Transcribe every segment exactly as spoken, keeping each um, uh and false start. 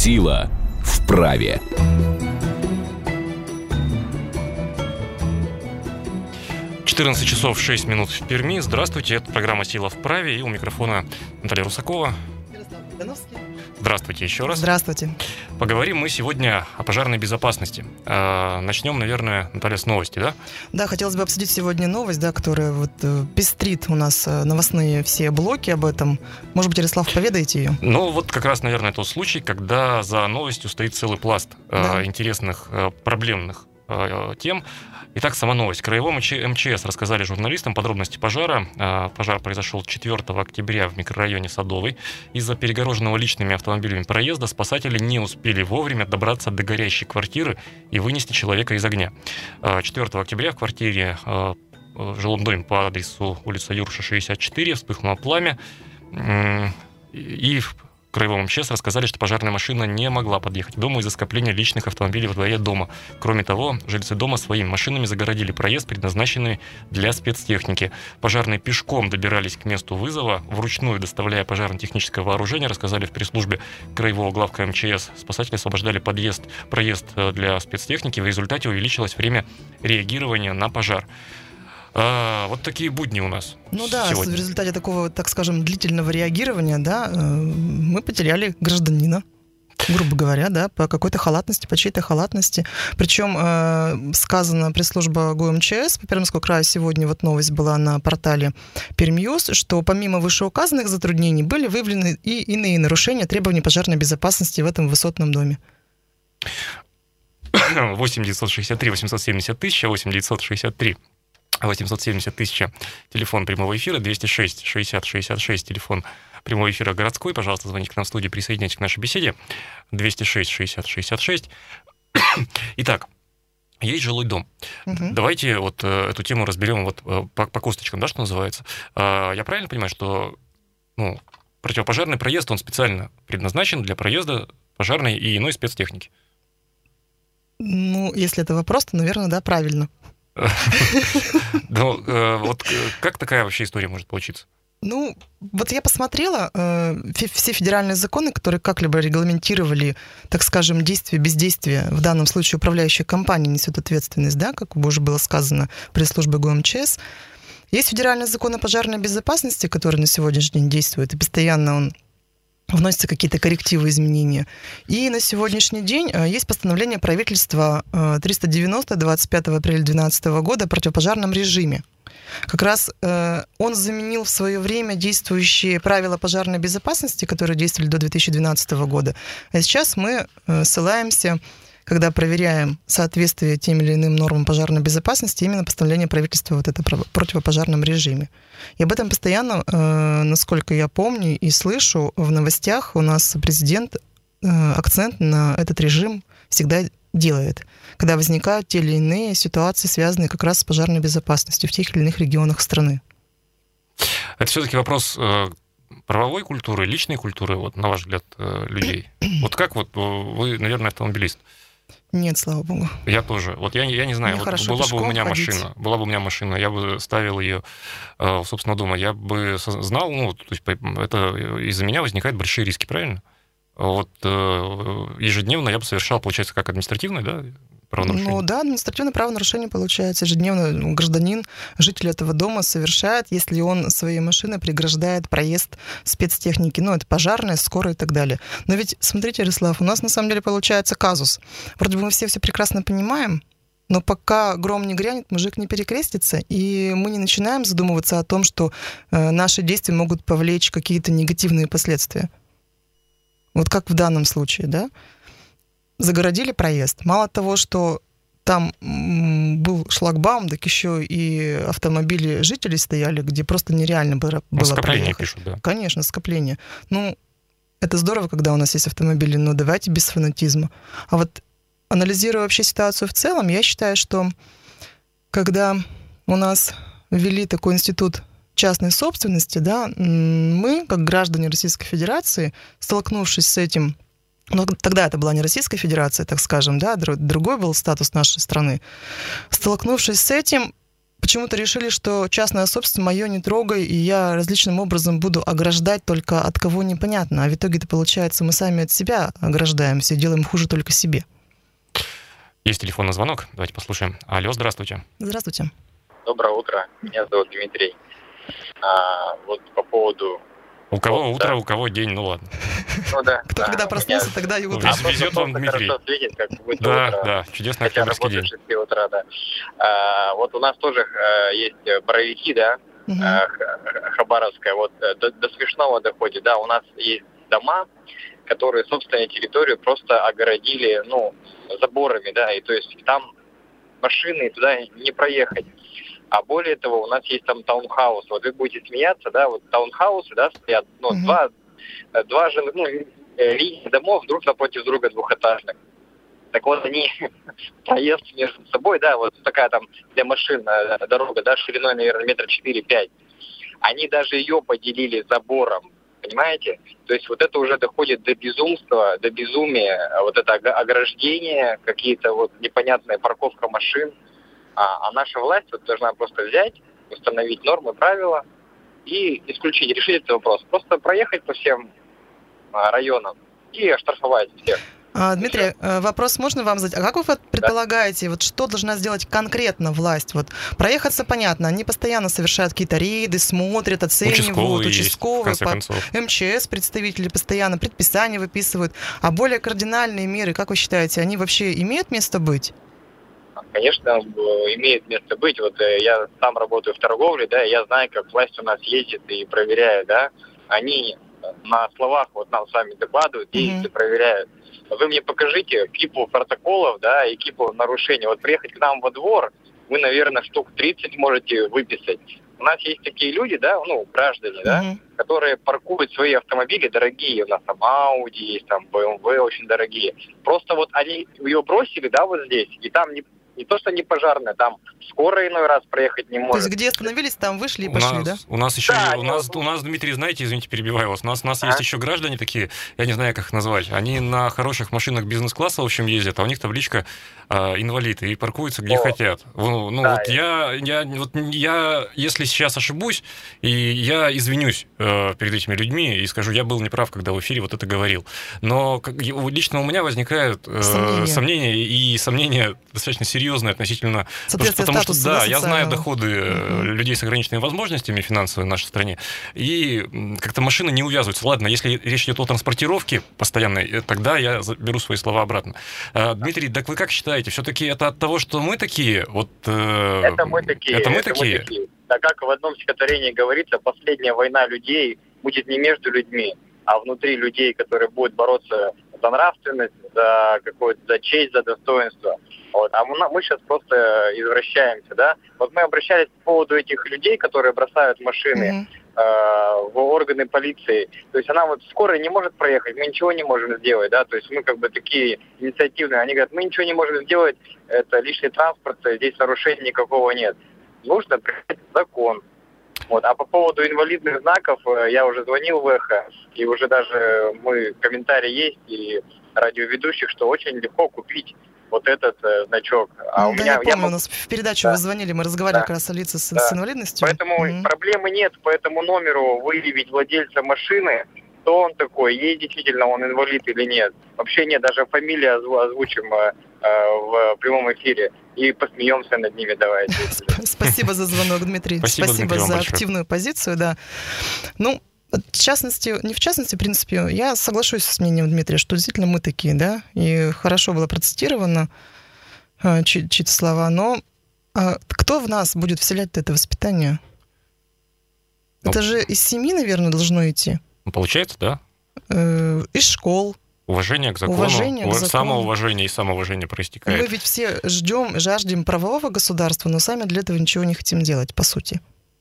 Сила в праве. четырнадцать часов шесть минут в Перми. Здравствуйте, это программа «Сила в праве», и у микрофона Наталья Русакова. Здравствуйте еще раз. Здравствуйте. Поговорим мы сегодня о пожарной безопасности. Начнем, наверное, Наталья, с новости, да? Да, хотелось бы обсудить сегодня новость, да, которая вот пестрит у нас новостные все блоки об этом. Может быть, Ярослав, поведаете ее? Ну, вот как раз, наверное, тот случай, когда за новостью стоит целый пласт да. интересных, проблемных тем. Итак, сама новость. Краевому МЧС рассказали журналистам подробности пожара. Пожар произошел четвёртого октября в микрорайоне Садовый. Из-за перегороженного личными автомобилями проезда спасатели не успели вовремя добраться до горящей квартиры и вынести человека из огня. четвёртого октября в квартире в жилом доме по адресу улица Юрша, шестьдесят четыре вспыхнуло пламя. И в Краевому МЧС рассказали, что пожарная машина не могла подъехать к дому из-за скопления личных автомобилей во дворе дома. Кроме того, жильцы дома своими машинами загородили проезд, предназначенный для спецтехники. Пожарные пешком добирались к месту вызова, вручную доставляя пожарно-техническое вооружение, рассказали в пресс-службе Краевого главка МЧС. Спасатели освобождали подъезд, проезд для спецтехники. В результате увеличилось время реагирования на пожар. А, вот такие будни у нас. Ну да, сегодня. В результате такого, так скажем, длительного реагирования, да, мы потеряли гражданина, грубо говоря, да, по какой-то халатности, по чьей-то халатности. Причем э, сказано пресс-служба ГУМЧС по Пермскому краю, сегодня вот новость была на портале Пермьюз, что помимо вышеуказанных затруднений были выявлены и иные нарушения требований пожарной безопасности в этом высотном доме. восемь девятьсот шестьдесят три восемьсот семьдесят тысяч, восемь девятьсот шестьдесят три восемьсот семьдесят тысяч, телефон прямого эфира, двести шесть шестьдесят шестьдесят шесть, телефон прямого эфира городской. Пожалуйста, звоните к нам в студию, присоединяйтесь к нашей беседе. двести шесть шестьдесят шестьдесят шесть. Итак, есть жилой дом. Угу. Давайте вот эту тему разберем вот по, по косточкам, да, что называется. Я правильно понимаю, что ну, противопожарный проезд, он специально предназначен для проезда пожарной и иной спецтехники? Ну, если это вопрос, то, наверное, да, правильно. Ну, вот как такая вообще история может получиться? Ну, вот я посмотрела э, все федеральные законы, которые как-либо регламентировали, так скажем, действие, бездействие. В данном случае управляющая компания несет ответственность, да, как уже было сказано пресс-службой ГУМЧС. Есть федеральный закон о пожарной безопасности, который на сегодняшний день действует, и постоянно он вносятся какие-то коррективы, изменения. И на сегодняшний день есть постановление правительства триста девяносто двадцать пятого апреля две тысячи двенадцатого года о противопожарном режиме. Как раз он заменил в свое время действующие правила пожарной безопасности, которые действовали до две тысячи двенадцатого года. А сейчас мы ссылаемся, когда проверяем соответствие тем или иным нормам пожарной безопасности, именно постановление правительства вот это о противопожарном режиме. И об этом постоянно, э, насколько я помню и слышу, в новостях у нас президент э, акцент на этот режим всегда делает, когда возникают те или иные ситуации, связанные как раз с пожарной безопасностью в тех или иных регионах страны. Это все-таки вопрос э, правовой культуры, личной культуры, вот, на ваш взгляд, э, людей. Вот как вот вы, наверное, автомобилист? Нет, слава богу. Я тоже. Вот я, я не знаю, вот была бы у меня ходить. машина, была бы у меня машина, я бы ставил ее, э, собственно, дома, я бы знал, ну, то есть это из-за меня возникают большие риски, правильно? Вот э, ежедневно я бы совершал, получается, как административное, да, правонарушение? Ну да, административное правонарушение получается. Ежедневно гражданин, житель этого дома совершает, если он своей машиной преграждает проезд спецтехники. Ну, это пожарная, скорая и так далее. Но ведь, смотрите, Ярослав, у нас на самом деле получается казус. Вроде бы мы все все прекрасно понимаем, но пока гром не грянет, мужик не перекрестится, и мы не начинаем задумываться о том, что э, наши действия могут повлечь какие-то негативные последствия. Вот как в данном случае, да? Загородили проезд. Мало того, что там был шлагбаум, так еще и автомобили жителей стояли, где просто нереально было, ну, было скопление проехать. Пишут, да. Конечно, скопление. Ну, это здорово, когда у нас есть автомобили, но давайте без фанатизма. А вот анализируя вообще ситуацию в целом, я считаю, что когда у нас ввели такой институт частной собственности, да, мы, как граждане Российской Федерации, столкнувшись с этим, но тогда это была не Российская Федерация, так скажем, да, другой был статус нашей страны. Столкнувшись с этим, почему-то решили, что частная собственность мое не трогай, и я различным образом буду ограждать только от кого непонятно. А в итоге-то получается, мы сами от себя ограждаемся, делаем хуже только себе. Есть телефонный звонок, давайте послушаем. Алло, здравствуйте. Здравствуйте. Доброе утро, меня зовут Дмитрий. А, вот по поводу... У кого вот, утро, да. у кого день, ну ладно. Ну да. Кто да, когда проснулся, меня... тогда и Ну, утро. вез- везет вам, Дмитрий. Хорошо светит, как будто Да, утро. да, чудесный Хотя октябрьский работаю день. с шести утра, да. А, вот у нас тоже а, есть боровики, да, Мгм. а, Х- Хабаровская, вот э, до, до смешного доходит, да, у нас есть дома, которые собственную территорию просто огородили, ну, заборами, да, и то есть там машины туда не проехать. А более того, у нас есть там таунхаус. Вот вы будете смеяться, да, вот таунхаусы, да, стоят, ну, Мгм. два, два жилых, ну, э, линии домов друг напротив друга двухэтажных. Так вот, они проезд между собой, да, вот такая там для машин э, дорога, да, шириной, наверное, метра четыре-пять. Они даже ее поделили забором, понимаете? То есть вот это уже доходит до безумства, до безумия, вот это ог- ограждение, какие-то вот непонятная парковка машин. А, а наша власть вот должна просто взять, установить нормы, правила и исключить, решить этот вопрос. Просто проехать по всем а, районам и оштрафовать всех. А, Дмитрий, э, вопрос можно вам задать? А как вы вот предполагаете, вот что должна сделать конкретно власть? Вот проехаться понятно, они постоянно совершают какие-то рейды, смотрят, оценивают, Участковые есть, в участковые, конце по- концов. МЧС представители постоянно предписания выписывают. А более кардинальные меры, как вы считаете, они вообще имеют место быть? Конечно, э, имеет место быть. Вот э, я сам работаю в торговле, да, и я знаю, как власть у нас ездит и проверяет, да. Они на словах вот нам с вами докладывают, действия Мгм. проверяют. Вы мне покажите кипу протоколов, да, и кипу нарушений. Вот приехать к нам во двор, вы, наверное, штук тридцать можете выписать. У нас есть такие люди, да, ну, граждане, да, Мгм. которые паркуют свои автомобили дорогие. У нас там Audi есть, там бэ эм вэ очень дорогие. Просто вот они ее бросили, да, вот здесь, и там не, не то, что не пожарная, там скорая иной раз проехать не То может. есть где остановились, там вышли и У пошли, нас, да? у нас еще, Да, у они нас, вот- у нас, Дмитрий, знаете, извините, перебиваю вас, у нас, у нас А? есть еще граждане такие, я не знаю, как их назвать, они на хороших машинах бизнес-класса, в общем, ездят, а у них табличка а, инвалид, и паркуются где О. хотят. Ну, ну, Да, вот я, я, вот я, если сейчас ошибусь, и я извинюсь э, перед этими людьми и скажу, я был неправ, когда в эфире вот это говорил. Но как, и у- лично у меня возникают э, Сомнения. сомнения, и сомнения достаточно серьезные относительно... Соответствие потому что, статуса, да, да, я знаю социального. доходы э, Мгм. людей с ограниченными возможностями финансовыми в нашей стране, и м, как-то машины не увязываются. Ладно, если речь идет о транспортировке постоянной, э, тогда я за- беру свои слова обратно. А, Дмитрий, так вы как считаете, все-таки это от того, что мы такие? Вот, э, Это мы такие. Это мы такие? Так как в одном стихотворении говорится, последняя война людей будет не между людьми, а внутри людей, которые будут бороться за нравственность, за какую-то, за честь, за достоинство. Вот. А мы, мы сейчас просто извращаемся, да. Вот мы обращались по поводу этих людей, которые бросают машины Мгм. э, в органы полиции. То есть она вот скорая не может проехать, мы ничего не можем сделать, да, то есть мы как бы такие инициативные. Они говорят, мы ничего не можем сделать, это лишний транспорт, здесь нарушений никакого нет. Нужно принять закон. Вот. А по поводу инвалидных знаков, э, я уже звонил в «Эхо», и уже даже мы, комментарии есть, и радиоведущих, что очень легко купить вот этот э, значок. А у да, меня, я помню, могу- у нас в передачу Да. вы звонили, мы разговаривали Да. как раз о лицах с, Да. с инвалидностью. Поэтому Мгм. проблемы нет, по этому номеру выявить владельца машины, кто он такой, есть действительно он инвалид или нет. Вообще нет, даже фамилию озву- озвучим э, э, в прямом эфире и посмеемся над ними, давайте. Сп- Спасибо за звонок, Дмитрий. Спасибо, Дмитрий, вам за большое. активную позицию, да. Ну, в частности, не в частности, в принципе, я соглашусь с мнением Дмитрия, что действительно мы такие, да, и хорошо было процитировано э, чьи- чьи-то слова, но а, кто в нас будет вселять это воспитание? Ну. Это же из семьи, наверное, должно идти, Ну, получается, да? э, из школ. Уважение к закону, Уважение к ува- закону. Самоуважение и самоуважение Мы проистекает. ведь все ждем, жаждем правового государства, но сами для этого ничего не хотим делать, по сути.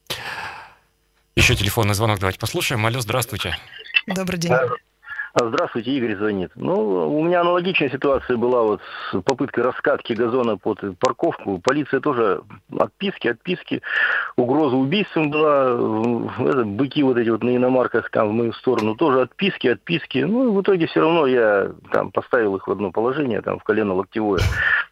Еще телефонный звонок, давайте послушаем. Алло, здравствуйте. Добрый день. Здравствуйте, Игорь звонит. Ну, у меня аналогичная ситуация была вот с попыткой раскатки газона под парковку. Полиция тоже отписки, отписки. Угроза убийством была. Это, быки вот эти вот на иномарках там в мою сторону тоже отписки, отписки. Ну, и в итоге все равно я там поставил их в одно положение, там в колено локтевое.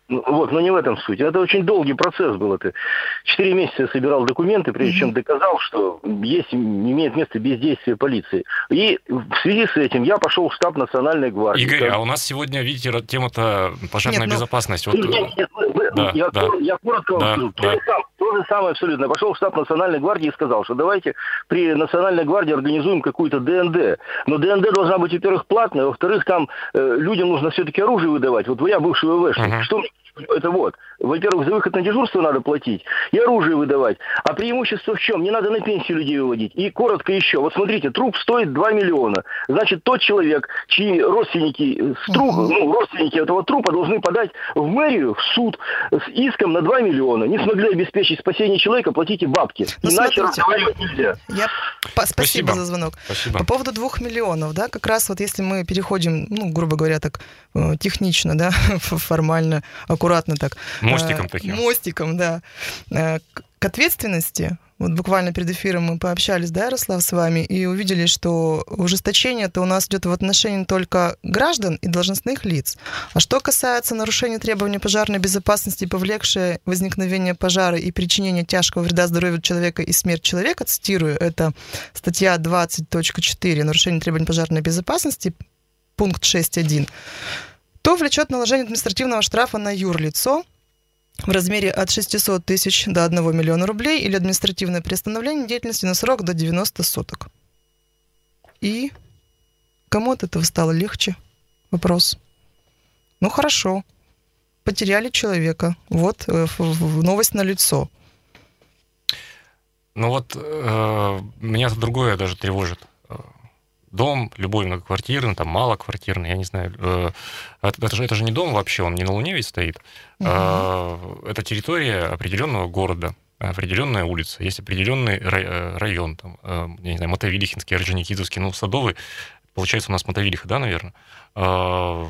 Вот, но не в этом суть. Это очень долгий процесс был. Это четыре месяца я собирал документы, прежде mm-hmm. чем доказал, что есть, имеет место бездействие полиции. И в связи с этим я пошел в штаб Национальной гвардии. Игорь, как... а у нас сегодня, видите, тема-то пожарная нет, безопасность. Ну... Вот... Нет, нет, вы, да, я, да. я коротко вам да, скажу. да. То, сам, то же самое абсолютно. Я пошел в штаб Национальной гвардии и сказал, что давайте при Национальной гвардии организуем какую-то ДНД. Но ДНД должна быть, во-первых, платная, во-вторых, там э, людям нужно все-таки оружие выдавать. Вот я бывший ВВшник. Uh-huh. Что это вот? Во-первых, за выход на дежурство надо платить и оружие выдавать. А преимущество в чем? Не надо на пенсию людей выводить. И коротко еще. Вот смотрите, труп стоит два миллиона. Значит, тот человек, чьи родственники, с труп, ну, родственники этого трупа должны подать в мэрию, в суд с иском на два миллиона. Не смогли обеспечить спасение человека, платите бабки. Ну, иначе смотрите, разговаривать нельзя. Я... Спасибо, Спасибо за звонок. Спасибо. По поводу двух миллионов, да, как раз вот если мы переходим, ну, грубо говоря, так технично, да, формально, аккуратно так. Мостиком таким. Мостиком, да. К ответственности, вот буквально перед эфиром мы пообщались, да, Ярослав, с вами, и увидели, что ужесточение-то у нас идет в отношении только граждан и должностных лиц. А что касается нарушения требований пожарной безопасности, повлекшее возникновение пожара и причинение тяжкого вреда здоровью человека и смерть человека, цитирую, это статья двадцать точка четыре, нарушение требований пожарной безопасности, пункт шесть точка один, то влечет наложение административного штрафа на юрлицо в размере от шестисот тысяч до одного миллиона рублей или административное приостановление деятельности на срок до девяноста суток. И кому от этого стало легче? Вопрос. Ну хорошо, потеряли человека. Вот э, новость налицо. Ну вот э, меня другое даже тревожит. Дом, любой многоквартирный, там малоквартирный, я не знаю. Э, это, же, это же не дом вообще, он не на Луне ведь стоит. Угу. Э, это территория определенного города, определенная улица, есть определенный район, там, э, я не знаю, Мотовилихинский, Орджоникидзевский, ну, Садовый, получается у нас Мотовилиха, да, наверное. Э,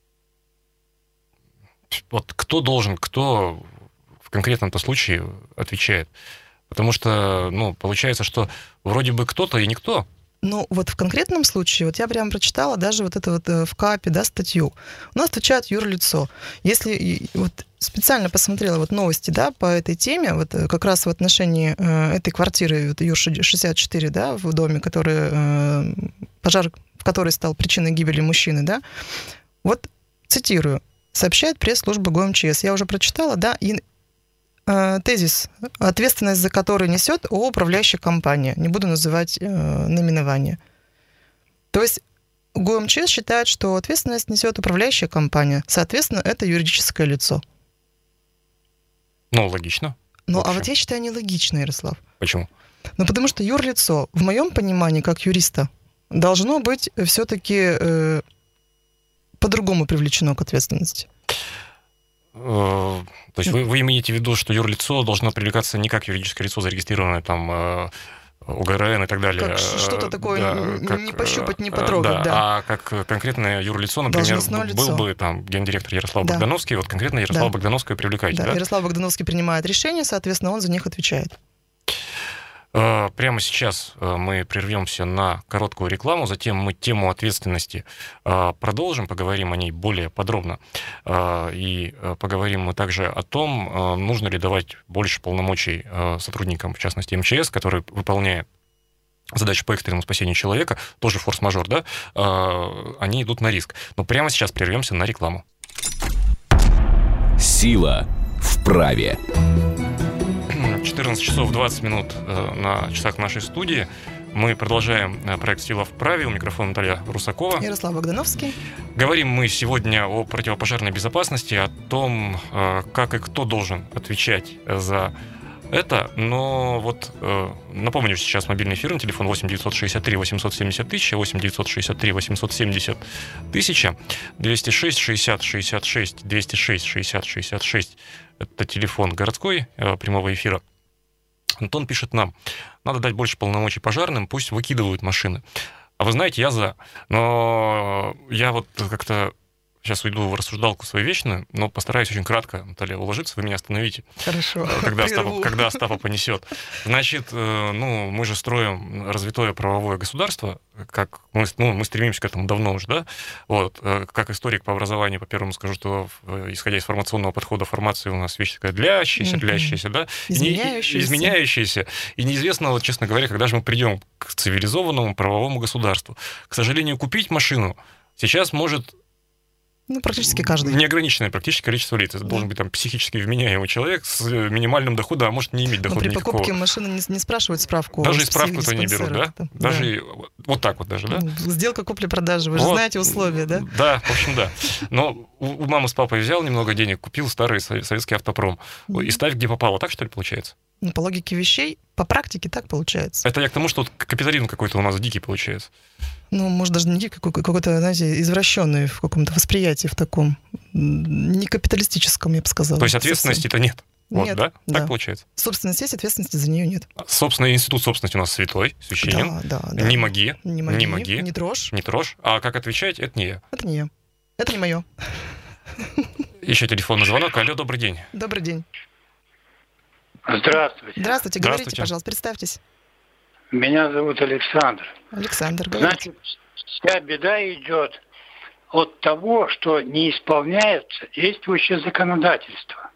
вот кто должен, кто в конкретном-то случае отвечает? Потому что, ну, получается, что вроде бы кто-то и никто. Ну, вот в конкретном случае, вот я прямо прочитала даже вот это вот в КАПе, да, статью. У нас отвечает юрлицо. Если вот специально посмотрела вот новости, да, по этой теме, вот как раз в отношении э, этой квартиры, вот Юр шестьдесят четыре, да, в доме, который, э, пожар в который стал причиной гибели мужчины, да, вот цитирую, сообщает пресс-служба ГУМЧС. Я уже прочитала, да, и тезис, ответственность за который несет ООО «Управляющая компания». Не буду называть э, наименование. То есть ГУМЧС считает, что ответственность несет управляющая компания. Соответственно, это юридическое лицо. Ну, логично. Ну, а вот я считаю нелогично, Ярослав. Почему? Ну, потому что юрлицо, в моем понимании, как юриста, должно быть все-таки э, по-другому привлечено к ответственности. То есть вы, вы имеете в виду, что юрлицо должно привлекаться не как юридическое лицо, зарегистрированное там УГРН и так далее. Как что-то такое, да, как, не пощупать, не да, потрогать, да. А как конкретное юрлицо, например, был лицо. бы там гендиректор Ярослав да. Богдановский, вот конкретно Ярослава да. Богдановского привлекаете, да? Да, Ярослав Богдановский принимает решения, соответственно, он за них отвечает. Прямо сейчас мы прервемся на короткую рекламу, затем мы тему ответственности продолжим, поговорим о ней более подробно. И поговорим мы также о том, нужно ли давать больше полномочий сотрудникам, в частности МЧС, которые выполняют задачи по экстренному спасению человека, тоже форс-мажор, да, они идут на риск. Но прямо сейчас прервемся на рекламу. Сила в праве. четырнадцать часов двадцать минут на часах нашей студии. Мы продолжаем проект «Сила в праве». У микрофона Наталья Русакова. Ярослав Богдановский. Говорим мы сегодня о противопожарной безопасности, о том, как и кто должен отвечать за это. Но вот напомню сейчас мобильный эфир на телефон восемь девятьсот шестьдесят три восемьсот семьдесят тысяча, восемь девятьсот шестьдесят три восемьсот семьдесят тысяча, двести шесть шестьдесят шестьдесят шесть, двести шесть шестьдесят шестьдесят шесть. Это телефон городской прямого эфира. Антон пишет нам: надо дать больше полномочий пожарным, пусть выкидывают машины. А вы знаете, я за. Но я вот как-то сейчас уйду в рассуждалку свою вечную, но постараюсь очень кратко, Наталья, уложиться, вы меня остановите. Хорошо. Когда Остапа, когда Остапа понесет. Значит, ну, мы же строим развитое правовое государство, как мы, ну, мы стремимся к этому давно уже, да? Вот. Как историк по образованию, по-первому скажу, что, исходя из формационного подхода, формация у нас вещь такая длящаяся, длящаяся, да? Изменяющаяся. Изменяющаяся. И неизвестно, вот, честно говоря, когда же мы придем к цивилизованному правовому государству. К сожалению, купить машину сейчас может... Ну, практически каждый. Неограниченное практически количество лиц. Это да. должен быть там психически вменяемый человек с минимальным доходом, а может не иметь дохода никакого. Но при покупке машины не, не спрашивают справку. Даже и справку-то не берут, да? Там. Даже да. Вот так вот даже, да? Сделка купли-продажи, вы же вот. знаете условия, да? Да, в общем, да. Но у мамы с папой взял немного денег, купил старый советский автопром. Mm-hmm. И ставь где попало. Так, что ли, получается? Ну, по логике вещей, по практике так получается. Это я к тому, что вот капитализм какой-то у нас дикий получается. Ну, может, даже не дикий, какой-то, знаете, извращенный в каком-то восприятии, в таком не капиталистическом, я бы сказала. То есть ответственности-то нет? Вот, нет, да? да. Так получается? Собственность есть, ответственности за нее нет. Собственно, институт собственности у нас святой, священен. Да, да, да. Не моги, не моги, не моги, не трожь. Не трожь. А как отвечать, это не я. Это не я. Это не мое. Еще телефонный звонок. Алло, добрый день. Добрый день. Здравствуйте. Здравствуйте, говорите, пожалуйста, представьтесь. Меня зовут Александр. Александр, говорите. Значит, вся беда идет от того, что не исполняется действующее законодательство.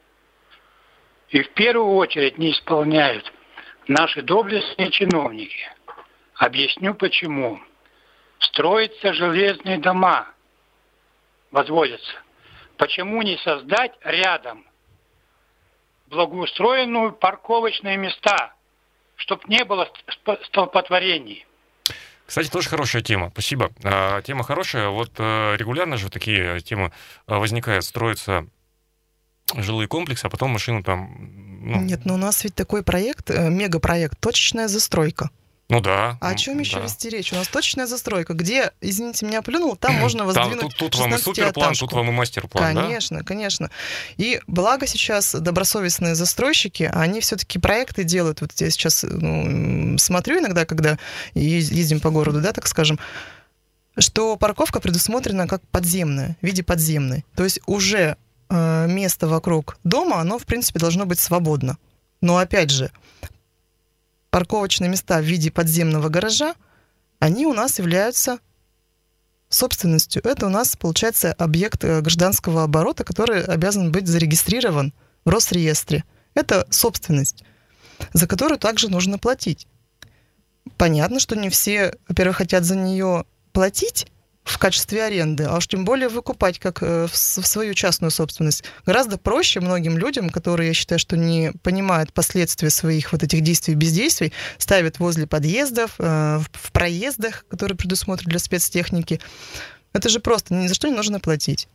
И в первую очередь не исполняют наши доблестные чиновники. Объясню почему. Строятся железные дома, возводятся. Почему не создать рядом благоустроенные парковочные места, чтобы не было столпотворений? Кстати, тоже хорошая тема. Спасибо. А, тема хорошая. Вот а, регулярно же такие темы а, возникают. Строятся жилые комплексы, а потом машину там... Ну... Нет, но у нас ведь такой проект, мегапроект, точечная застройка. Ну да. А о чем еще да. вести речь? У нас точечная застройка, где, извините меня, плюнул, там можно воздвинуть там, тут, тут вам и суперплан, тут вам и мастер-план, Конечно, да? конечно. И благо сейчас добросовестные застройщики, они все-таки проекты делают. Вот я сейчас ну, смотрю иногда, когда ездим по городу, да, так скажем, что парковка предусмотрена как подземная, в виде подземной. То есть уже э, место вокруг дома, оно, в принципе, должно быть свободно. Но, опять же, парковочные места в виде подземного гаража, они у нас являются собственностью. Это у нас, получается, объект гражданского оборота, который обязан быть зарегистрирован в Росреестре. Это собственность, за которую также нужно платить. Понятно, что не все, во-первых, хотят за нее платить в качестве аренды, а уж тем более выкупать как в свою частную собственность. Гораздо проще многим людям, которые, я считаю, что не понимают последствия своих вот этих действий и бездействий, ставят возле подъездов, в проездах, которые предусмотрены для спецтехники. Это же просто ни за что не нужно платить.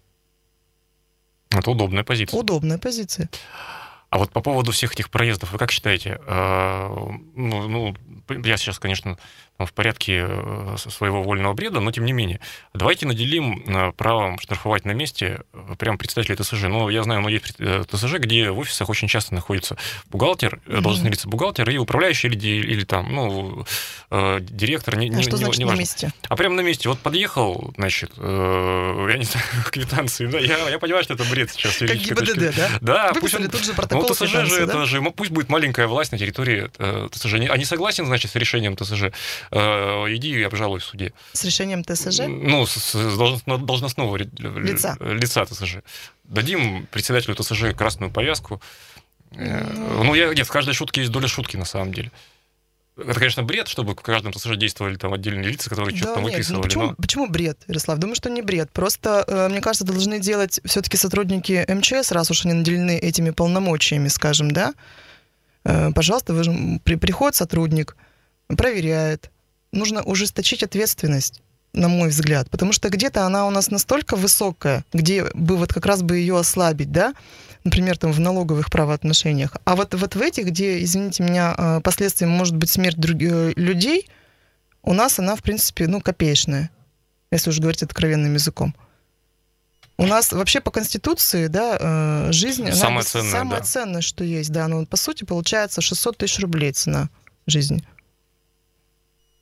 Это удобная позиция. Удобная позиция. А вот по поводу всех этих проездов, вы как считаете? Ну, ну я сейчас, конечно, в порядке своего вольного бреда, но тем не менее. Давайте наделим правом штрафовать на месте прям представителей ТСЖ. Ну, я знаю, но есть ТСЖ, где в офисах очень часто находится бухгалтер, mm-hmm. должностное лицо бухгалтер и управляющий или, или там, ну, директор. Не, а не, что не, значит не на важно. месте? А прямо на месте. Вот подъехал, значит, я не знаю, квитанции. Да, я, я понимаю, что это бред сейчас. Как ГИБДД, да? Да, выписали пусть он, тут же протокол ну, ТСЖ же, да? это же, пусть будет маленькая власть на территории ТСЖ. А не согласен, значит, с решением ТСЖ? Иди и обжалуй в суде. С решением ТСЖ? Ну, с, с должностного лица. лица ТСЖ. Дадим председателю ТСЖ красную повязку. Ну, ну я, нет, в каждой шутке есть доля шутки, на самом деле. Это, конечно, бред, чтобы в каждом ТСЖ действовали там отдельные лица, которые что-то да, там выписывали. Ну, почему, но... почему бред, Ярослав? Думаю, что не бред. Просто, мне кажется, должны делать все-таки сотрудники МЧС, раз уж они наделены этими полномочиями, скажем, да? Пожалуйста, вы же, при, приходит сотрудник, проверяет. Нужно ужесточить ответственность, на мой взгляд, потому что где-то она у нас настолько высокая, где бы вот как раз бы ее ослабить, да, например, там в налоговых правоотношениях. А вот, вот в этих, где, извините меня, последствием может быть смерть других людей, у нас она, в принципе, ну, копеечная, если уж говорить откровенным языком. У нас вообще по Конституции, да, жизнь... Самое ценное, самое да. ценное, что есть, да, ну, по сути, получается шестьсот тысяч рублей цена жизни.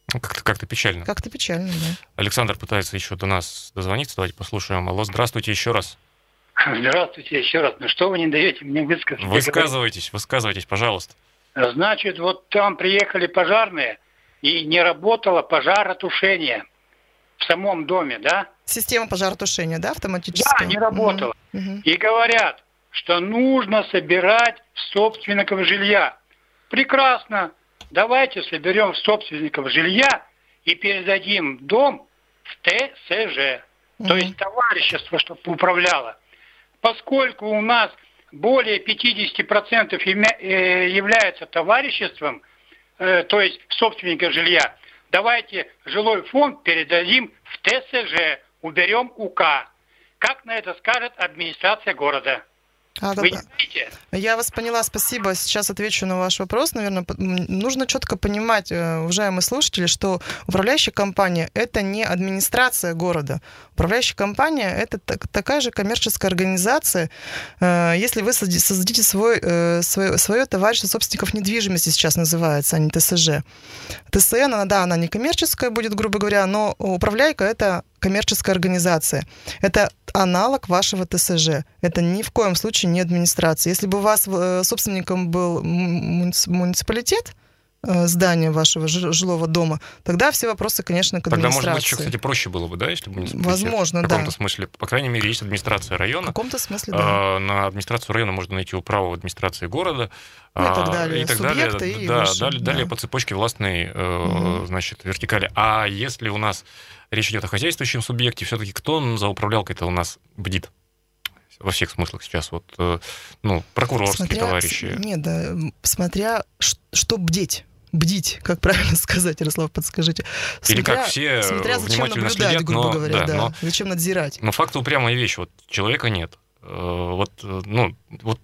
Как-то, как-то печально. Как-то печально, да. Александр пытается еще до нас дозвониться. Давайте послушаем. Алло, здравствуйте еще раз. Здравствуйте еще раз. Ну что вы не даете мне высказать? Высказывайтесь, высказывайтесь, пожалуйста. Значит, вот там приехали пожарные, и не работало пожаротушение в самом доме, да? Система пожаротушения, да, автоматическая? Да, не работала. Угу. И говорят, что нужно собирать собственников жилья. Прекрасно. Давайте соберем собственников жилья и передадим дом в Тэ Эс Жэ. Угу. То есть товарищество, чтобы управляло. Поскольку у нас более пятьдесят процентов является товариществом, э, то есть собственников жилья, давайте жилой фонд передадим в Тэ Эс Жэ, уберем У К. Как на это скажет администрация города? А, Вы не знаете? Я вас поняла, спасибо. Сейчас отвечу на ваш вопрос. Наверное, нужно четко понимать, уважаемые слушатели, что управляющая компания – это не администрация города. Управляющая компания – это такая же коммерческая организация. Если вы создадите свой, свое, свое товарищество собственников недвижимости, сейчас называется, а не Тэ Эс Жэ. Тэ Эс Эн, она, да, она не коммерческая будет, грубо говоря, но управляйка – это коммерческая организация. Это аналог вашего Тэ Эс Жэ. Это ни в коем случае не администрация. Если бы у вас собственником был муниципалитет, здания вашего жилого дома, тогда все вопросы, конечно, к администрации. Тогда, может быть, еще, кстати, проще было бы, да, если бы муниципалитет. Возможно, да. В каком-то смысле. По крайней мере, есть администрация района. В каком-то смысле, да. На администрацию района можно найти управу в администрации города. И так далее. И так Субъекты далее. И да, выше, далее, да. далее по цепочке властной, угу. значит, вертикали. А если у нас речь идет о хозяйствующем субъекте, все-таки кто за управлялкой-то у нас бдит? Во всех смыслах сейчас. Вот, ну, прокурорские смотря, товарищи. Нет, да, смотря что бдеть. Бдить, как правильно сказать, Ярослав, подскажите. Или Смотря, как все смотря зачем внимательно наблюдать, следят, грубо но, говоря, да, да. но, зачем надзирать. Но факт упрямая вещь. Вот человека нет. Вот, ну, вот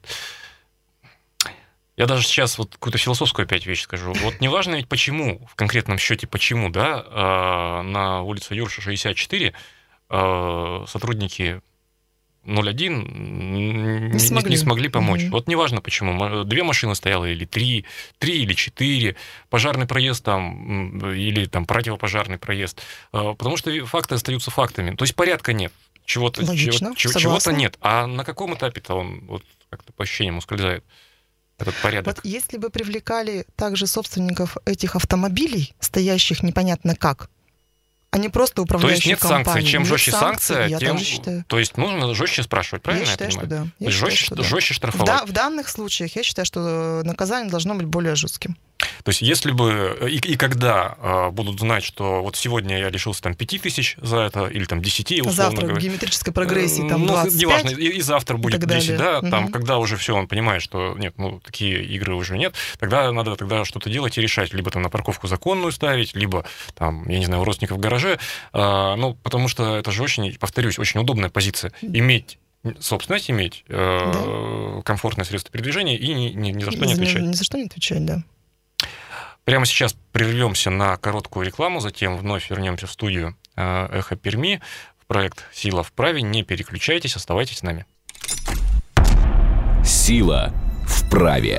я даже сейчас вот какую-то философскую опять вещь скажу. Вот неважно ведь почему, в конкретном счете почему, да, на улице Юрша шестьдесят четыре сотрудники ноль один не, не, смогли. не смогли помочь. Mm-hmm. Вот неважно почему. Две машины стояло или три, три или четыре, пожарный проезд там или там противопожарный проезд. Потому что факты остаются фактами. То есть порядка нет. Чего-то, Логично, чего, чего-то нет. А на каком этапе-то он вот как-то по ощущениям ускользает? Этот порядок. Вот если бы привлекали также собственников этих автомобилей, стоящих непонятно как, а не просто управляющие компании. То есть нет санкций. Чем нет жестче санкций, санкция, я тем... тоже считаю. То есть нужно жестче спрашивать, правильно я, я считаю, понимаю? Что да. Я считаю, жестче, что да. жестче штрафовать. В, да, в данных случаях я считаю, что наказание должно быть более жестким. То есть если бы и, и когда а, будут знать, что вот сегодня я лишился там пяти тысяч за это, или там десяти, условно завтра говоря. в геометрической прогрессии там двадцать пять. Ну, неважно, и, и завтра будет десять, да, угу. там, когда уже все, он понимает, что нет, ну, такие игры уже нет, тогда надо тогда что-то делать и решать, либо там на парковку законную ставить, либо там, я не знаю, у родственников в гараже, а, ну, потому что это же очень, повторюсь, очень удобная позиция, иметь собственность, иметь э, да. комфортное средство передвижения и ни, ни, ни за что не отвечать. Ни, ни за что не отвечать, да. Прямо сейчас прервемся на короткую рекламу, затем вновь вернемся в студию «Эхо Перми» в проект «Сила в праве». Не переключайтесь, оставайтесь с нами. Сила в праве.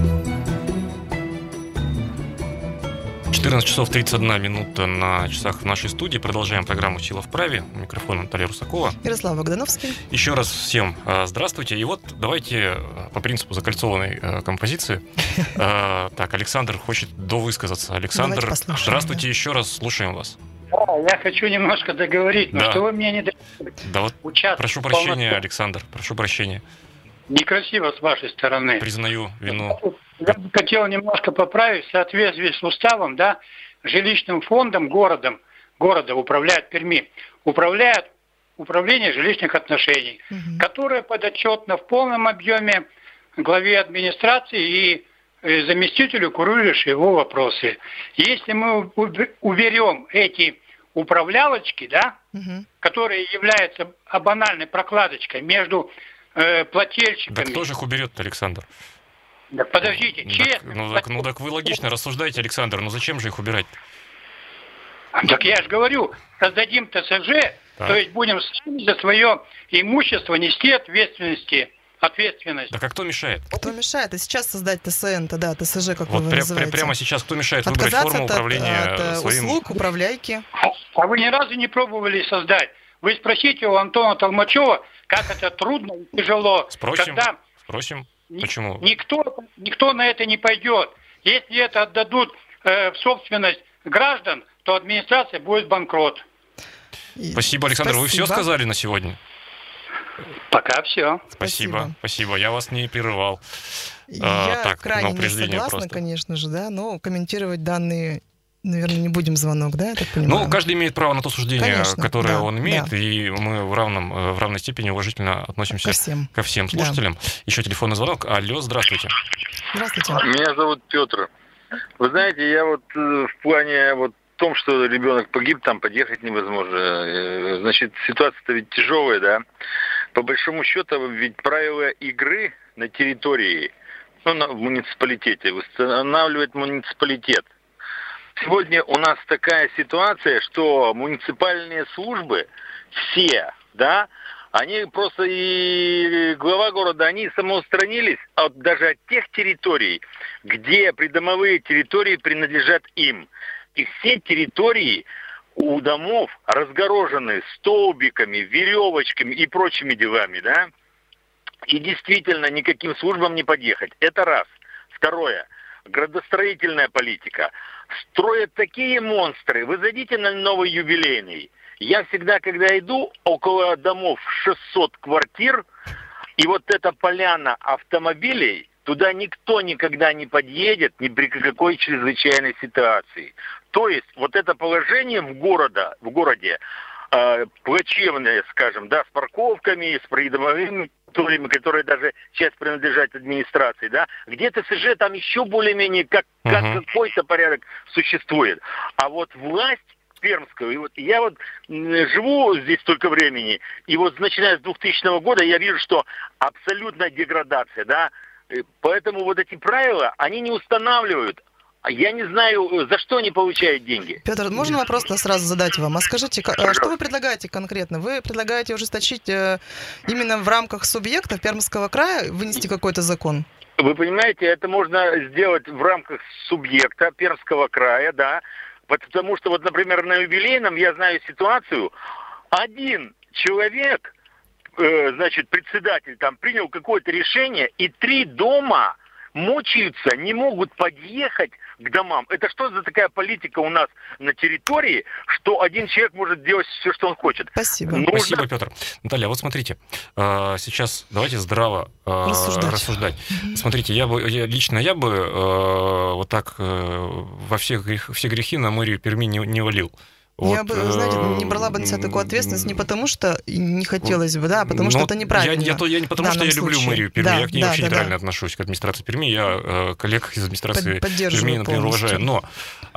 четырнадцать часов тридцать одна минута на часах в нашей студии. Продолжаем программу «Сила в праве». У микрофона Наталья Русакова. Ярослав Богдановский. Еще раз всем здравствуйте. И вот давайте по принципу закольцованной композиции. Так, Александр хочет довысказаться. Александр, здравствуйте да. еще раз. Слушаем вас. Да, я хочу немножко договорить, но да. что вы мне не даете да вот участвовать. Прошу прощения, Александр, прошу прощения. Некрасиво с вашей стороны. Признаю вину. Я бы хотел немножко поправить в соответствии с уставом, да, жилищным фондом городом, города управляет Перми, управляет управление жилищных отношений, угу. которое подотчетно в полном объеме главе администрации и заместителю, курирующему его вопросы. Если мы уберем эти управлялочки, да, угу. которые являются банальной прокладочкой между э, плательщиками... Да кто же их уберет, Александр? Да подождите, так, честно. Ну так, ну так вы логично рассуждаете, Александр, ну зачем же их убирать? Так я же говорю, создадим Тэ Эс Жэ, так. то есть будем сами за свое имущество нести ответственности ответственность. Так а кто мешает? Кто мешает? И сейчас создать ТСН, тогда ТСЖ, как Вот вы пря- называете. прямо сейчас кто мешает выбрать Отказаться форму от, управления от, от своим... услуг, управляйки. А вы ни разу не пробовали создать? Вы спросите у Антона Толмачева, как это трудно и тяжело. Спросим, Когда спросим. ни- Почему? Никто, никто на это не пойдет. Если это отдадут э, в собственность граждан, то администрация будет банкрот. И Спасибо, Александр. Вы все спасибо. сказали на сегодня? Пока все. Спасибо. Спасибо. Спасибо. Я вас не прерывал. Я А, так, крайне на не упреждение согласна, просто. конечно же, да, но комментировать данные, наверное, не будем звонок, да, я так понимаю? Ну, каждый имеет право на то суждение, Конечно, которое да, он имеет, да. и мы в, равном, э, в равной степени уважительно относимся Ко всем. ко всем слушателям. Еще телефонный звонок. Алло, здравствуйте. Здравствуйте. Меня зовут Петр. Вы знаете, я вот э, в плане вот том, что ребенок погиб, там подъехать невозможно. Э, Значит, ситуация-то ведь тяжелая, да? По большому счету, ведь правила игры на территории, ну, на, в муниципалитете, устанавливает муниципалитет. Сегодня у нас такая ситуация, что муниципальные службы все, да, они просто и глава города, они самоустранились от, даже от тех территорий, где придомовые территории принадлежат им. И все территории у домов разгорожены столбиками, веревочками и прочими делами, да. И действительно никаким службам не подъехать. Это раз. Второе. Градостроительная политика. Строят такие монстры. Вы зайдите на Новый Юбилейный. Я всегда, когда иду около домов шестьсот квартир, и вот эта поляна автомобилей, туда никто никогда не подъедет ни при какой чрезвычайной ситуации. То есть вот это положение в, города, в городе э, плачевное, скажем, да, с парковками, с придомовыми территориями, которые даже часть принадлежат администрации, да, где ТСЖ там еще более-менее как, как Uh-huh. какой-то порядок существует. А вот власть Пермского, и вот я вот м, живу здесь столько времени, и вот начиная с двухтысячного года я вижу, что абсолютная деградация, да, Э, поэтому вот эти правила, они не устанавливают. А я не знаю, за что они получают деньги. Петр, можно вопрос сразу задать вам? А скажите, ка- а что вы предлагаете конкретно? Вы предлагаете ужесточить э, именно в рамках субъектов Пермского края, вынести какой-то закон? Вы понимаете, это можно сделать в рамках субъекта Пермского края, да, потому что вот, например, на юбилейном я знаю ситуацию, один человек, э, значит, председатель там принял какое-то решение, и три дома мучаются, не могут подъехать к домам. Это что за такая политика у нас на территории, что один человек может делать все, что он хочет? Спасибо. Нужно- Спасибо, Петр. Наталья, вот смотрите, э, сейчас давайте здраво э, Рассуждать. рассуждать. Смотрите, я бы, я, лично я бы э, вот так э, во всех грех, все грехи на мэрию Перми не, не валил. Я Вот, бы, знаете, э, не брала бы на себя такую ответственность не потому, что не хотелось бы, да, а потому Ну, что это неправильно. Я, я, то- я не потому, в что я данном люблю случае. мэрию Перми, Да, я к ней да, вообще да, нейтрально да. отношусь, к администрации Перми, я э, коллег из администрации Под- поддерживаю Перми, например, полностью. уважаю. Но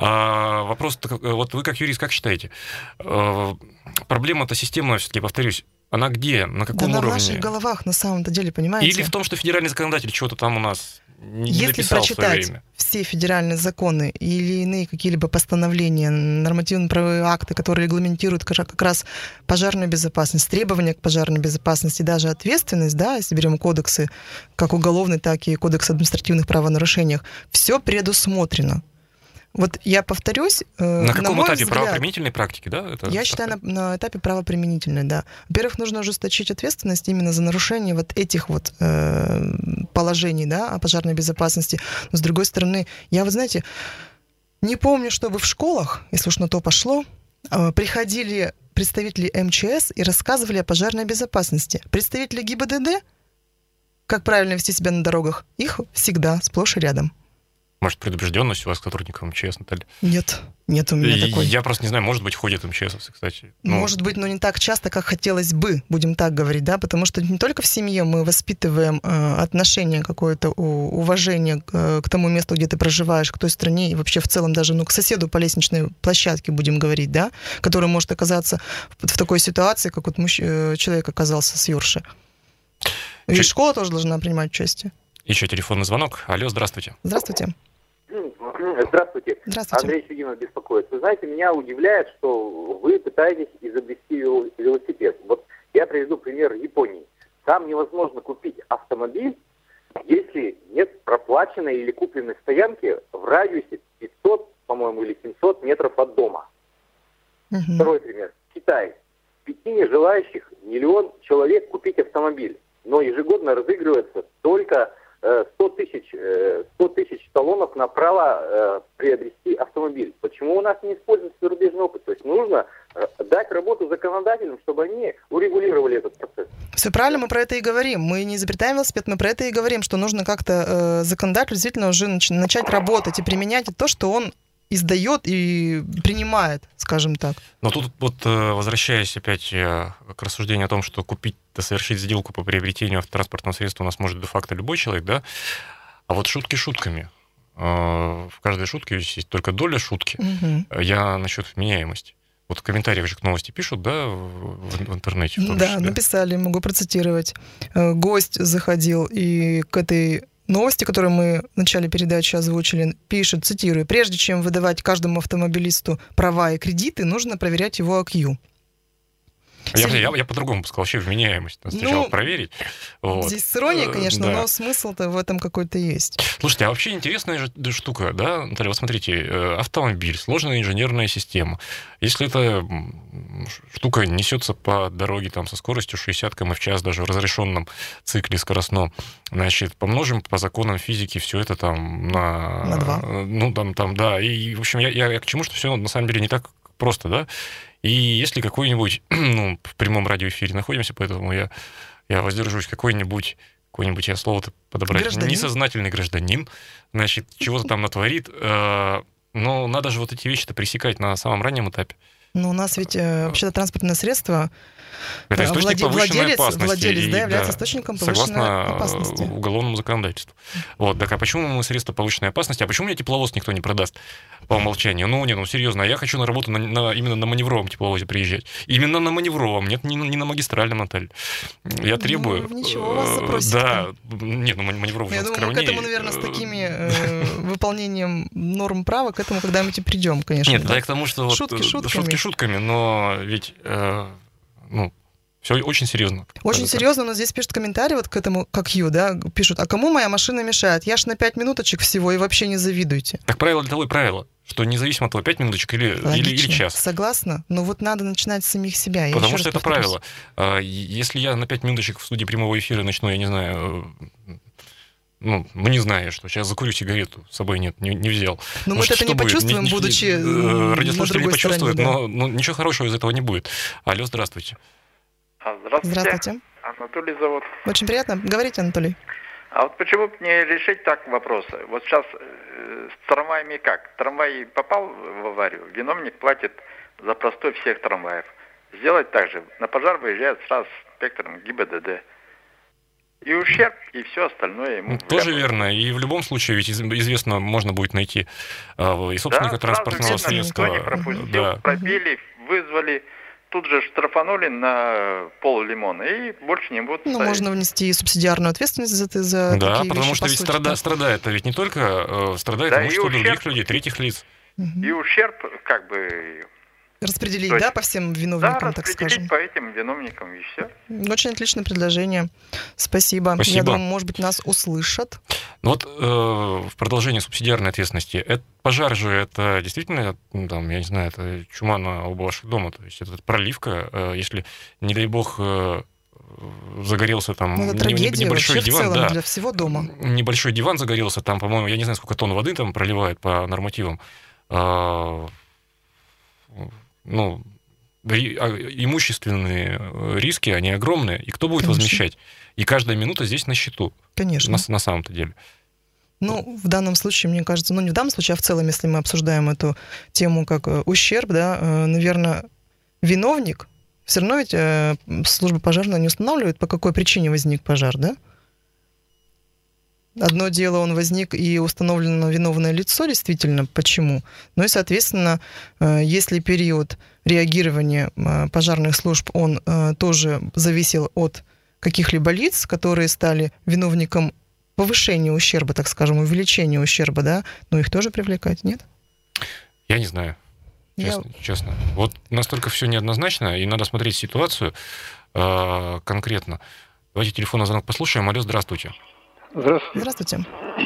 а, вопрос, так, э, вот вы как юрист, как считаете, э, проблема-то системная, все-таки, повторюсь, она где, на Да каком она в уровне? наших головах на самом-то деле, понимаете? Или в том, что федеральный законодатель чего-то там у нас не Если написал в свое прочитать время? все федеральные законы или иные какие-либо постановления, нормативно-правовые акты, которые регламентируют как как раз пожарную безопасность, требования к пожарной безопасности, даже ответственность, да, если берем кодексы, как уголовный, так и кодекс об административных правонарушениях, все предусмотрено. Вот я повторюсь, э, На каком мой этапе? взгляд, Правоприменительной практики, да? Это я считаю, на, на этапе правоприменительной, да. Во-первых, нужно ужесточить ответственность именно за нарушение вот этих вот э, положений, да, о пожарной безопасности. Но, с другой стороны, я, вот знаете, не помню, чтобы в школах, если уж на то пошло, э, приходили представители эм че эс и рассказывали о пожарной безопасности. Представители гэ и бэ дэ дэ, как правильно вести себя на дорогах, их всегда сплошь и рядом. Может, предубежденность у вас к сотрудникам эм че эс, Наталья? Нет, нет у меня И такой. Я просто не знаю, может быть, ходят эм че эсовцы, кстати. Ну, Может быть, но не так часто, как хотелось бы, будем так говорить, да, потому что не только в семье мы воспитываем э, отношение какое-то, у- уважение э, к тому месту, где ты проживаешь, к той стране и вообще в целом даже, ну, к соседу по лестничной площадке, будем говорить, да, который может оказаться в, в такой ситуации, как вот мужч- э, человек оказался с Юрши. И Чуть- школа тоже должна принимать участие. Еще телефонный звонок. Алло, здравствуйте. Здравствуйте. Здравствуйте. Здравствуйте. Андрей Чудинов беспокоит. Вы знаете, меня удивляет, что вы пытаетесь изобрести велосипед. Вот я приведу пример Японии. там невозможно купить автомобиль, если нет проплаченной или купленной стоянки в радиусе пятьсот, по-моему, или семьсот метров от дома. Мгм. Второй пример. Китай. В Пекине желающих миллион человек купить автомобиль, но ежегодно разыгрывается только э, сто тысяч, э, сто тысяч талонов на право э, приобрести автомобиль. Почему у нас не используется зарубежный опыт? То есть нужно э, дать работу законодателям, чтобы они урегулировали этот процесс. Все правильно, мы про это и говорим. Мы не изобретаем велосипед, мы про это и говорим, что нужно как-то э, законодатель действительно уже нач- начать работать и применять то, что он издает и принимает, скажем так. Но тут вот, э, возвращаясь опять э, к рассуждению о том, что купить, да, совершить сделку по приобретению автотранспортного средства у нас может де-факто любой человек, да? А вот шутки шутками. Э, В каждой шутке есть только доля шутки. Мгм. Я насчет вменяемости. Вот в комментариях же к новости пишут, да, в, в интернете. В том Да, числе. написали, могу процитировать. Э, Гость заходил и к этой новости, которую мы в начале передачи озвучили, пишет, цитирую, «Прежде чем выдавать каждому автомобилисту права и кредиты, нужно проверять его эй кью». Я, я, я по-другому бы сказал, вообще вменяемость. Надо сначала Ну, проверить. Вот. Здесь с иронией, Э, конечно, да. но смысл-то в этом какой-то есть. Слушайте, а вообще интересная же штука, да, Наталья, вот смотрите, э, автомобиль, сложная инженерная система. Если эта м, штука несется по дороге там, со скоростью шестьдесят километров в час, даже в разрешенном цикле скоростном, значит, помножим по законам физики все это там на... На два. Ну, там, там, да. И, в общем, я, я, я к чему, что все на самом деле не так просто, да. И если какой-нибудь, ну, в прямом радиоэфире находимся, поэтому я, я воздержусь, какой-нибудь, какой-нибудь я слово-то подобрать, Гражданин. несознательный гражданин, значит, чего-то там натворит, э, но надо же вот эти вещи-то пресекать на самом раннем этапе. Но у нас ведь э, вообще-то транспортное средство, Это э, источник владе- повышенной владелец, опасности. владелец, и, да, является источником повышенной согласно опасности. э, уголовному законодательству. Вот, так а почему мы средства повышенной опасности? А почему мне тепловоз никто не продаст по умолчанию? Ну, не, ну, серьезно, а я хочу на работу на, на- именно на маневровом тепловозе приезжать. Именно на маневровом, нет, не, на- не на магистральном, Наталья. Я требую... Ну, ничего, у вас э, запросик-то. Да, нет, ну, маневровый Я же думаю, мы к скромнее. этому, наверное, с такими э, выполнением норм права к этому когда-нибудь и придем, конечно. Нет, да. да, я к тому, что вот, Шутки э, шутками. шутки шутками, но ведь, э, ну, все очень серьезно. Очень Это- серьезно, но здесь пишут комментарии вот к этому, как Ю, да, пишут, а кому моя машина мешает? Я ж на пять минуточек всего, и вообще не завидуйте. Так правило для того и правило, что независимо от того, пять минуточек или, или, или Логично. час. Согласна, но вот надо начинать с самих себя. Я Потому еще что раз это повторюсь. правило. А, Если я на пять минуточек в студии прямого эфира начну, я не знаю, э, ну, ну, не знаю, что сейчас закурю сигарету, с собой нет, не, не взял. Но Ну, мы что это не будет? почувствуем, Ни- ни- будучи э, на радиослушатели не другой почувствуют, стороне, но да. ну, ничего хорошего из этого не будет. Алло, здравствуйте. А, Здравствуйте. Здравствуйте. Анатолий зовут. Очень приятно. Говорите, Анатолий. А вот почему бы не решить так вопросы? Вот сейчас э, с трамваями как? Трамвай попал в аварию, виновник платит за простой всех трамваев. Сделать так же. На пожар выезжает сразу с спектром ГИБДД. И ущерб, и все остальное ему... Ну, тоже вляпают. верно. И в любом случае, ведь из- известно, можно будет найти а, и собственника Да, сразу транспортного видно, средства. никто не пропустил, Да. пробили, вызвали, тут же штрафанули на пол лимона и больше не будут Ну, ставить. можно внести субсидиарную ответственность за, это- за Да, такие потому вещи, что по ведь сути, страда- да. страдает, а ведь не только э, страдает Да, и имущество ущерб. других людей, третьих лиц. Мгм. И ущерб, как бы, Распределить, То есть- да, по всем да, виновникам, так распределить скажем. по этим виновникам, и все. Очень отличное предложение. Спасибо. Спасибо. Я думаю, может быть, нас услышат. Ну вот э, в продолжение субсидиарной ответственности, это, пожар же это действительно, ну, там, я не знаю, это чума на оба ваших дома, то есть это проливка, э, если, не дай бог, э, загорелся там Ну, это не- трагедия небольшой вообще в диван, целом да, для всего дома. небольшой диван загорелся, там, по-моему, я не знаю, сколько тонн воды там проливает по нормативам, а, ну, ри- а, имущественные э, риски, они огромные, и кто будет Конечно. возмещать? И каждая минута здесь на счету, Конечно. на, на самом-то деле. Ну, в данном случае, мне кажется, ну, не в данном случае, а в целом, если мы обсуждаем эту тему как э, ущерб, да, наверное, виновник, все равно ведь э, служба пожарная не устанавливает, по какой причине возник пожар, да? Одно дело, он возник и установлено виновное лицо, действительно, почему. Ну и, соответственно, э, если период реагирования э, пожарных служб, он э, тоже зависел от каких-либо лиц, которые стали виновником повышения ущерба, так скажем, увеличения ущерба, да, ну их тоже привлекать, нет? Я не знаю, Я- честно. честно. Вот настолько все неоднозначно, и надо смотреть ситуацию э, конкретно. Давайте телефонный звонок послушаем. Алло, здравствуйте. Здравствуйте. Здравствуйте.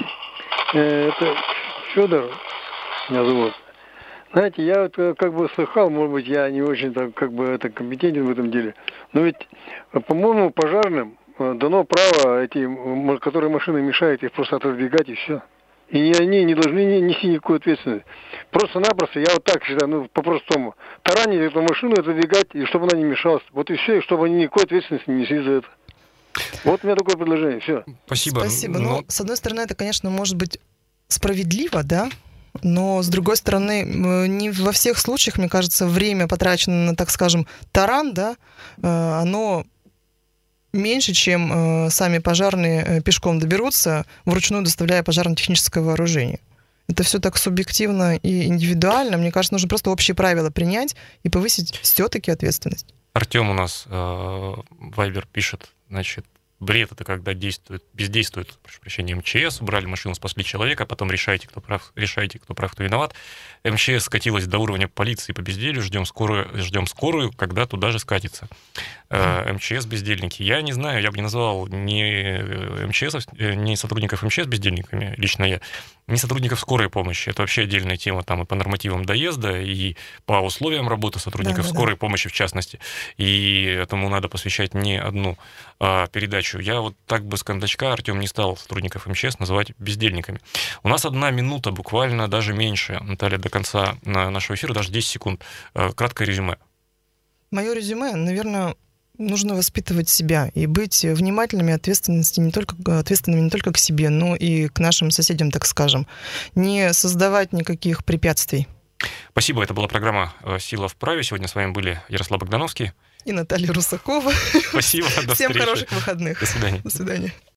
Это Федор меня зовут. Знаете, я вот как бы слыхал, может быть, я не очень так, как бы это компетентен в этом деле, но ведь, по-моему, пожарным дано право эти, которые машины мешают, их просто отодвигать и все. И они не должны нести никакую ответственность. Просто-напросто, я вот так считаю, ну, по-простому, таранить эту машину, отодвигать, и чтобы она не мешалась. Вот и все, и чтобы они никакой ответственности не несли за это. Вот у меня такое предложение, все. Спасибо. Спасибо. Но... Ну, с одной стороны, это, конечно, может быть справедливо, да, но, с другой стороны, не во всех случаях, мне кажется, время, потраченное на, так скажем, таран, да, оно меньше, чем сами пожарные пешком доберутся, вручную доставляя пожарно-техническое вооружение. Это все так субъективно и индивидуально. Мне кажется, нужно просто общие правила принять и повысить все-таки ответственность. Артем у нас э, Вайбер пишет, значит, бред — это когда действует, бездействует, прошу прощения, МЧС, убрали машину, спасли человека, потом решайте, кто прав, решайте, кто прав, кто виноват. МЧС скатилась до уровня полиции по безделью, ждем скорую, ждем скорую, когда туда же скатится. Э, МЧС бездельники. Я не знаю, я бы не назвал ни МЧС, ни сотрудников МЧС бездельниками, лично я, ни сотрудников скорой помощи. Это вообще отдельная тема там и по нормативам доезда, и по условиям работы сотрудников да, да, скорой да. помощи в частности. И этому надо посвящать не одну а, передачу. Я вот так бы с кондачка, Артем, не стал сотрудников МЧС называть бездельниками. У нас одна минута, буквально даже меньше, Наталья, до конца нашего эфира, даже десять секунд. Краткое резюме. Мое резюме, наверное, нужно воспитывать себя и быть внимательными, ответственности не только, ответственными не только к себе, но и к нашим соседям, так скажем. Не создавать никаких препятствий. Спасибо. Это была программа «Сила в праве». Сегодня с вами были Ярослав Богдановский и Наталья Русакова. Спасибо. До Всем встречи. хороших выходных. До свидания. До свидания.